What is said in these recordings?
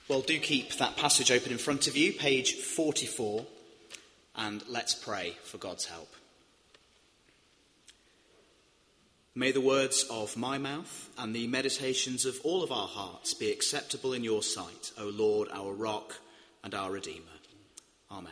Well, do keep that passage open in front of you, page 44, and let's pray for God's help. May the words of my mouth and the meditations of all of our hearts be acceptable in your sight, O Lord, our rock and our Redeemer. Amen.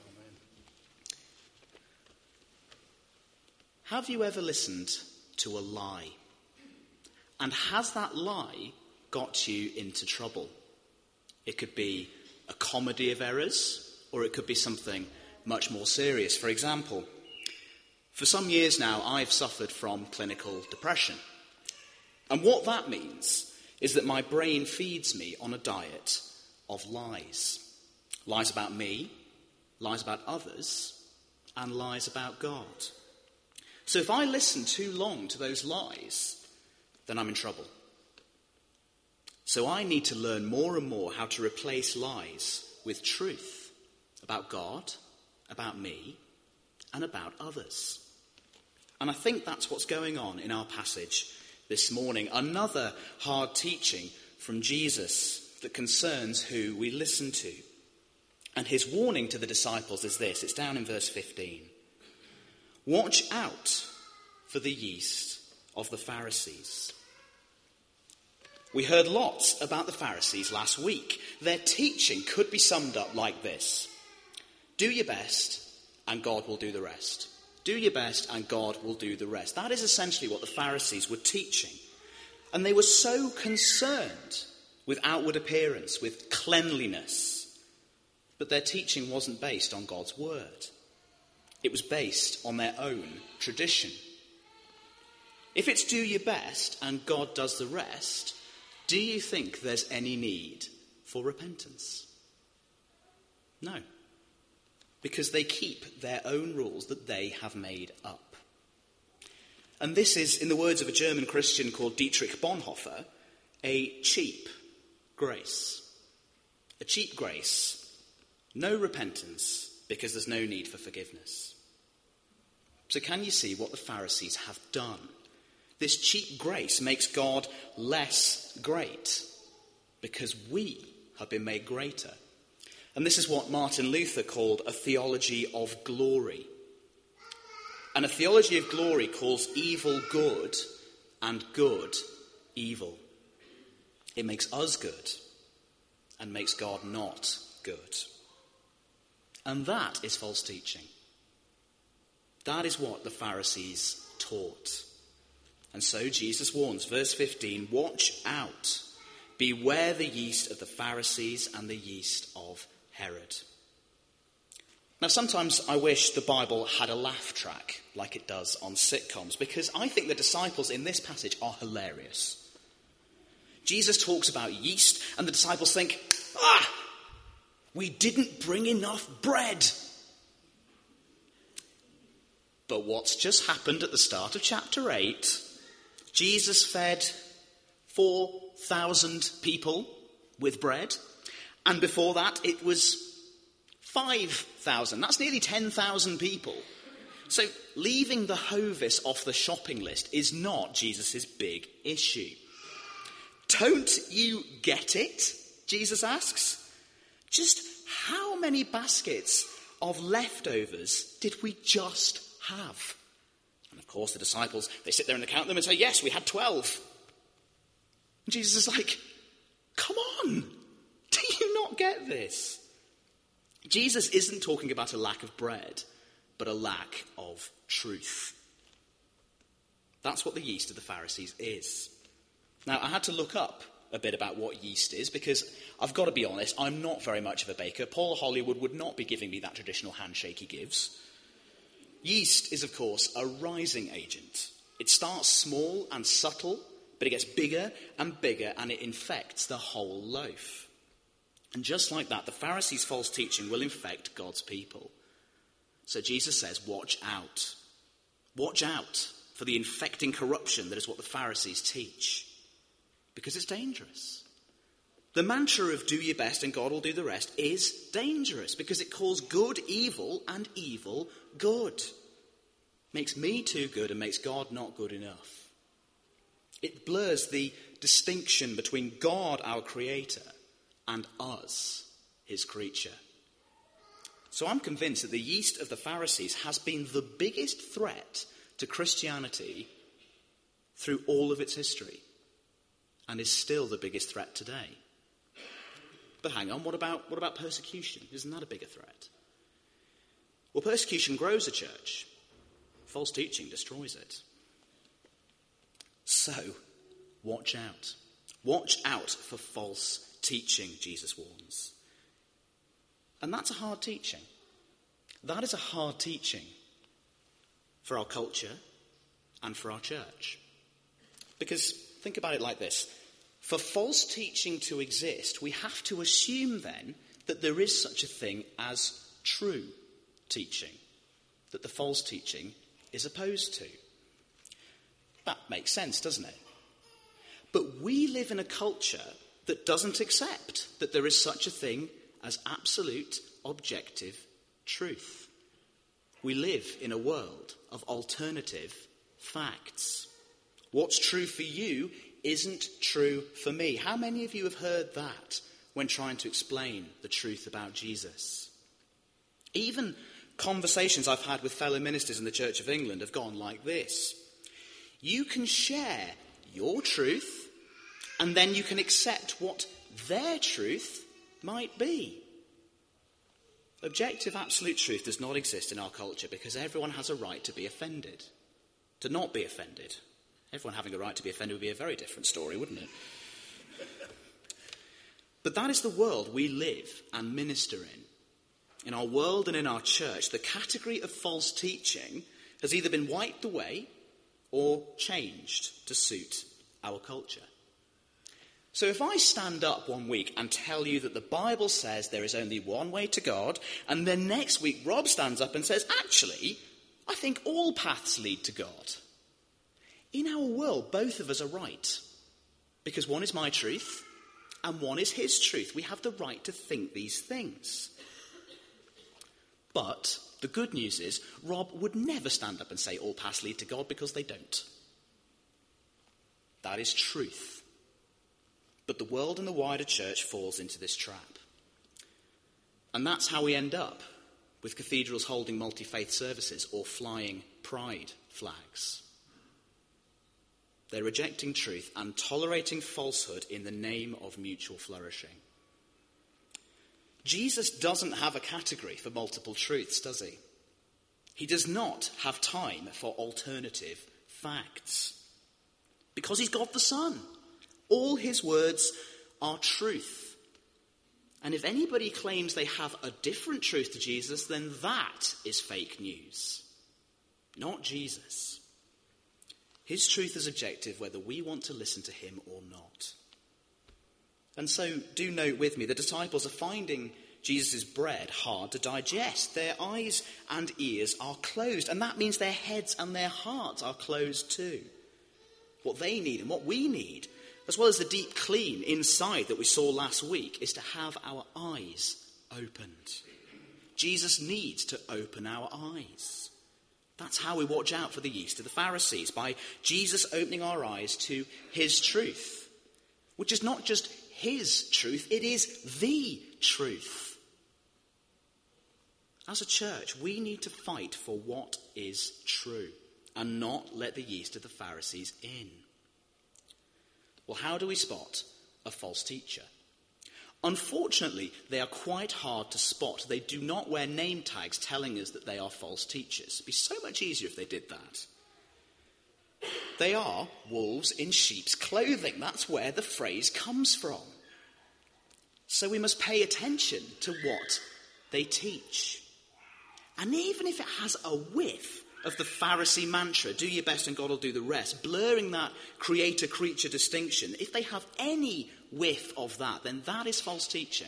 Have you ever listened to a lie? And has that lie got you into trouble? It could be a comedy of errors, or it could be something much more serious. For example, for some years now, I've suffered from clinical depression. And what that means is that my brain feeds me on a diet of lies. Lies about me, lies about others, and lies about God. So if I listen too long to those lies, then I'm in trouble. So I need to learn more and more how to replace lies with truth about God, about me, and about others. And I think that's what's going on in our passage this morning. Another hard teaching from Jesus that concerns who we listen to. And his warning to the disciples is this. It's down in verse 15. Watch out for the yeast of the Pharisees. We heard lots about the Pharisees last week. Their teaching could be summed up like this. Do your best and God will do the rest. Do your best and God will do the rest. That is essentially what the Pharisees were teaching. And they were so concerned with outward appearance, with cleanliness. But their teaching wasn't based on God's word. It was based on their own tradition. If it's do your best and God does the rest, do you think there's any need for repentance? No. Because they keep their own rules that they have made up. And this is, in the words of a German Christian called Dietrich Bonhoeffer, a cheap grace. A cheap grace. No repentance because there's no need for forgiveness. So can you see what the Pharisees have done? This cheap grace makes God less great because we have been made greater. And this is what Martin Luther called a theology of glory. And a theology of glory calls evil good and good evil. It makes us good and makes God not good. And that is false teaching. That is what the Pharisees taught. And so Jesus warns, verse 15, watch out. Beware the yeast of the Pharisees and the yeast of Herod. Now, sometimes I wish the Bible had a laugh track like it does on sitcoms, because I think the disciples in this passage are hilarious. Jesus talks about yeast, and the disciples think, we didn't bring enough bread. But what's just happened at the start of chapter 8? Jesus fed 4,000 people with bread. And before that, it was 5,000. That's nearly 10,000 people. So leaving the Hovis off the shopping list is not Jesus' big issue. Don't you get it? Jesus asks. Just how many baskets of leftovers did we just have? And of course the disciples, they sit there and count them and say, yes, we had 12. And Jesus is like, come on, do you not get this? Jesus isn't talking about a lack of bread, but a lack of truth. That's what the yeast of the Pharisees is. Now, I had to look up a bit about what yeast is, because I've got to be honest, I'm not very much of a baker. Paul Hollywood would not be giving me that traditional handshake he gives. Yeast is, of course, a rising agent. It starts small and subtle, but it gets bigger and bigger, and it infects the whole loaf. And just like that, the Pharisees' false teaching will infect God's people. So Jesus says, watch out. Watch out for the infecting corruption that is what the Pharisees teach. Because it's dangerous. The mantra of do your best and God will do the rest is dangerous because it calls good evil and evil good. Makes me too good and makes God not good enough. It blurs the distinction between God, our creator, and us, his creature. So I'm convinced that the yeast of the Pharisees has been the biggest threat to Christianity through all of its history, and is still the biggest threat today. But hang on, what about persecution? Isn't that a bigger threat? Well, persecution grows a church. False teaching destroys it. So, watch out. Watch out for false teaching, Jesus warns. And that's a hard teaching. That is a hard teaching for our culture and for our church. Because think about it like this. For false teaching to exist, we have to assume then that there is such a thing as true teaching, that the false teaching is opposed to. That makes sense, doesn't it? But we live in a culture that doesn't accept that there is such a thing as absolute, objective truth. We live in a world of alternative facts. What's true for you isn't true for me. How many of you have heard that when trying to explain the truth about Jesus? Even conversations I've had with fellow ministers in the Church of England have gone like this. You can share your truth, and then you can accept what their truth might be. Objective absolute truth does not exist in our culture because everyone has a right to be offended, to not be offended. Everyone having a right to be offended would be a very different story, wouldn't it? But that is the world we live and minister in. In our world and in our church, the category of false teaching has either been wiped away or changed to suit our culture. So if I stand up one week and tell you that the Bible says there is only one way to God, and then next week Rob stands up and says, actually, I think all paths lead to God. In our world, both of us are right. Because one is my truth and one is his truth. We have the right to think these things. But the good news is, Rob would never stand up and say all paths lead to God because they don't. That is truth. But the world and the wider church falls into this trap. And that's how we end up with cathedrals holding multi-faith services or flying pride flags. They're rejecting truth and tolerating falsehood in the name of mutual flourishing. Jesus doesn't have a category for multiple truths, does he? He does not have time for alternative facts. Because he's God the Son. All his words are truth. And if anybody claims they have a different truth to Jesus, then that is fake news. Not Jesus. His truth is objective whether we want to listen to him or not. And so do note with me, the disciples are finding Jesus' bread hard to digest. Their eyes and ears are closed, and that means their heads and their hearts are closed too. What they need and what we need, as well as the deep clean inside that we saw last week, is to have our eyes opened. Jesus needs to open our eyes. That's how we watch out for the yeast of the Pharisees, by Jesus opening our eyes to his truth, which is not just his truth, it is the truth. As a church, we need to fight for what is true and not let the yeast of the Pharisees in. Well, how do we spot a false teacher? Unfortunately, they are quite hard to spot. They do not wear name tags telling us that they are false teachers. It'd be so much easier if they did that. They are wolves in sheep's clothing. That's where the phrase comes from. So we must pay attention to what they teach. And even if it has a whiff of the Pharisee mantra, do your best and God will do the rest, blurring that creator-creature distinction, if they have any whiff of that, then that is false teaching.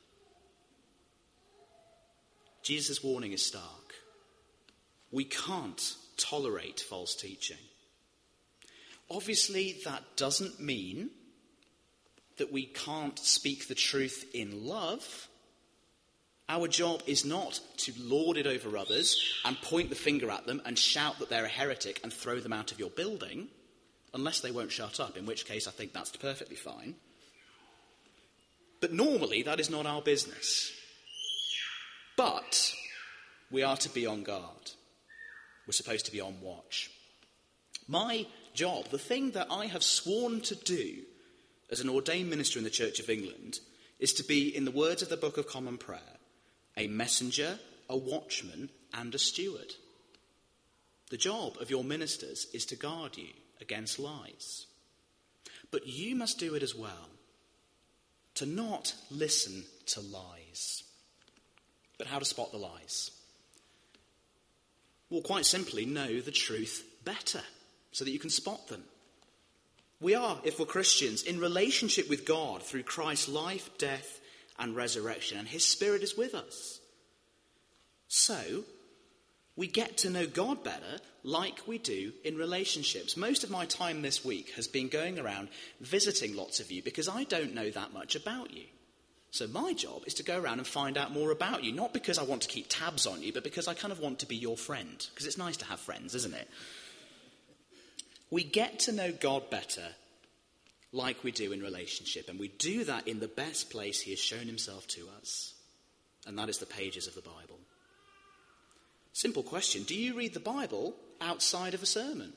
Jesus' warning is stark. We can't tolerate false teaching. Obviously, that doesn't mean that we can't speak the truth in love. Our job is not to lord it over others and point the finger at them and shout that they're a heretic and throw them out of your building, unless they won't shut up, in which case I think that's perfectly fine. But normally that is not our business. But we are to be on guard. We're supposed to be on watch. My job, the thing that I have sworn to do as an ordained minister in the Church of England, is to be, in the words of the Book of Common Prayer, a messenger, a watchman, and a steward. The job of your ministers is to guard you against lies. But you must do it as well, to not listen to lies. But how to spot the lies? Well, quite simply, know the truth better so that you can spot them. We are, if we're Christians, in relationship with God through Christ's life, death, and resurrection, and his Spirit is with us. So, we get to know God better like we do in relationships. Most of my time this week has been going around visiting lots of you because I don't know that much about you. So my job is to go around and find out more about you, not because I want to keep tabs on you, but because I kind of want to be your friend, because it's nice to have friends, isn't it? We get to know God better like we do in relationship, and we do that in the best place he has shown himself to us, and that is the pages of the Bible. Simple question, do you read the Bible outside of a sermon?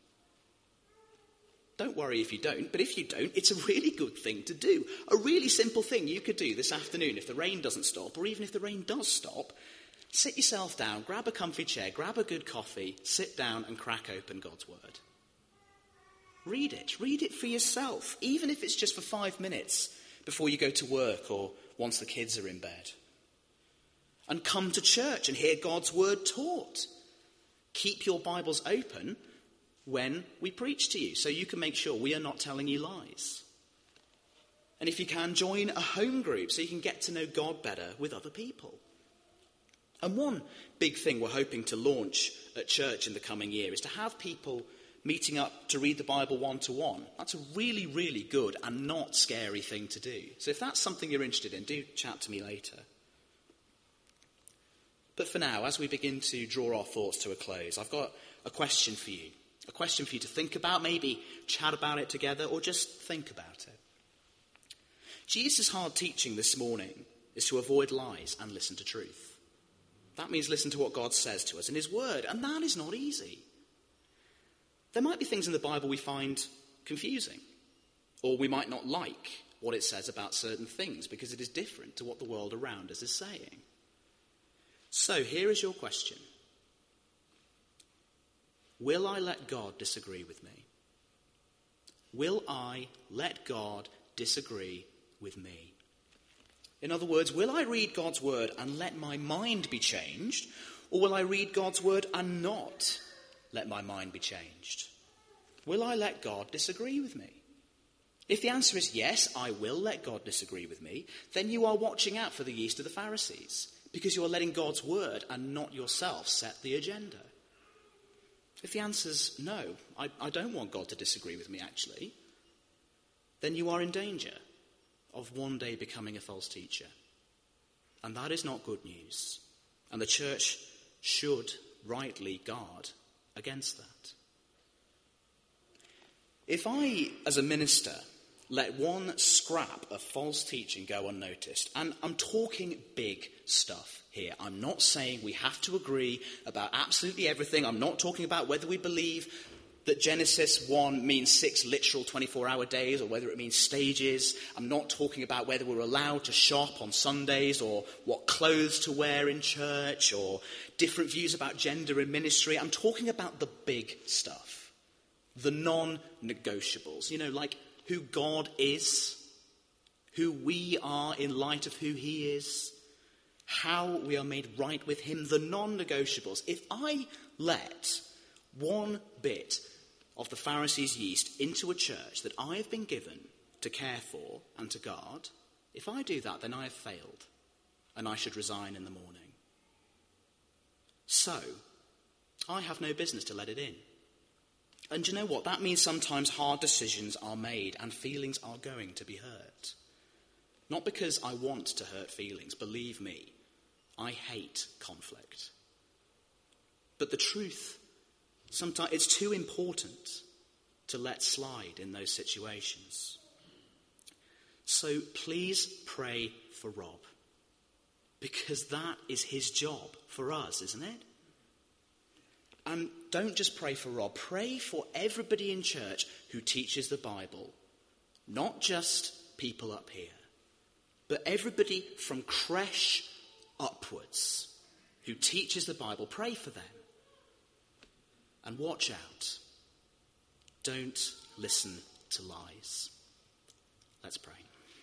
Don't worry if you don't, but if you don't, it's a really good thing to do. A really simple thing you could do this afternoon if the rain doesn't stop, or even if the rain does stop. Sit yourself down, grab a comfy chair, grab a good coffee, sit down and crack open God's Word. Read it for yourself, even if it's just for 5 minutes before you go to work or once the kids are in bed. And come to church and hear God's Word taught. Keep your Bibles open when we preach to you, so you can make sure we are not telling you lies. And if you can, join a home group so you can get to know God better with other people. And one big thing we're hoping to launch at church in the coming year is to have people meeting up to read the Bible one-to-one. That's a really, really good and not scary thing to do. So if that's something you're interested in, do chat to me later. But for now, as we begin to draw our thoughts to a close, I've got a question for you. A question for you to think about, maybe chat about it together, or just think about it. Jesus' hard teaching this morning is to avoid lies and listen to truth. That means listen to what God says to us in his word, and that is not easy. There might be things in the Bible we find confusing, or we might not like what it says about certain things because it is different to what the world around us is saying. So here is your question. Will I let God disagree with me? Will I let God disagree with me? In other words, will I read God's word and let my mind be changed? Or will I read God's word and not let my mind be changed? Will I let God disagree with me? If the answer is yes, I will let God disagree with me, then you are watching out for the yeast of the Pharisees, because you are letting God's word and not yourself set the agenda. If the answer's no, I don't want God to disagree with me actually, then you are in danger of one day becoming a false teacher. And that is not good news. And the church should rightly guard against that. If I, as a minister, let one scrap of false teaching go unnoticed, and I'm talking big stuff here. I'm not saying we have to agree about absolutely everything. I'm not talking about whether we believe that Genesis 1 means 6 literal 24-hour days or whether it means stages. I'm not talking about whether we're allowed to shop on Sundays or what clothes to wear in church or different views about gender in ministry. I'm talking about the big stuff, the non-negotiables, like who God is, who we are in light of who he is, how we are made right with him, the non-negotiables. If I let one bit of the Pharisees' yeast into a church that I have been given to care for and to guard, if I do that, then I have failed, and I should resign in the morning. So, I have no business to let it in. And you know what? That means sometimes hard decisions are made and feelings are going to be hurt. Not because I want to hurt feelings, believe me, I hate conflict. But the truth, sometimes it's too important to let slide in those situations. So please pray for Rob, because that is his job for us, isn't it? And don't just pray for Rob, pray for everybody in church who teaches the Bible, not just people up here, but everybody from creche upwards who teaches the Bible. Pray for them. And watch out. Don't listen to lies. Let's pray.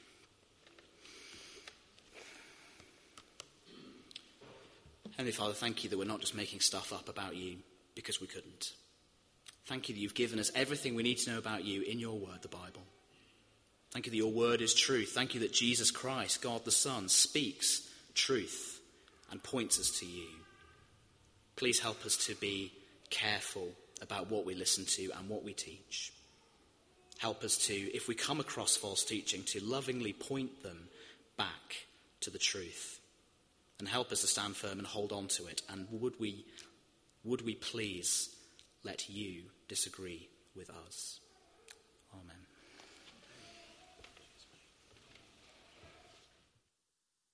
Heavenly Father, thank you that we're not just making stuff up about you because we couldn't. Thank you that you've given us everything we need to know about you in your word, the Bible. Thank you that your word is truth. Thank you that Jesus Christ, God the Son, speaks truth and points us to you. Please help us to be careful about what we listen to and what we teach. Help us to, if we come across false teaching, to lovingly point them back to the truth. And help us to stand firm and hold on to it. And would we please let you disagree with us?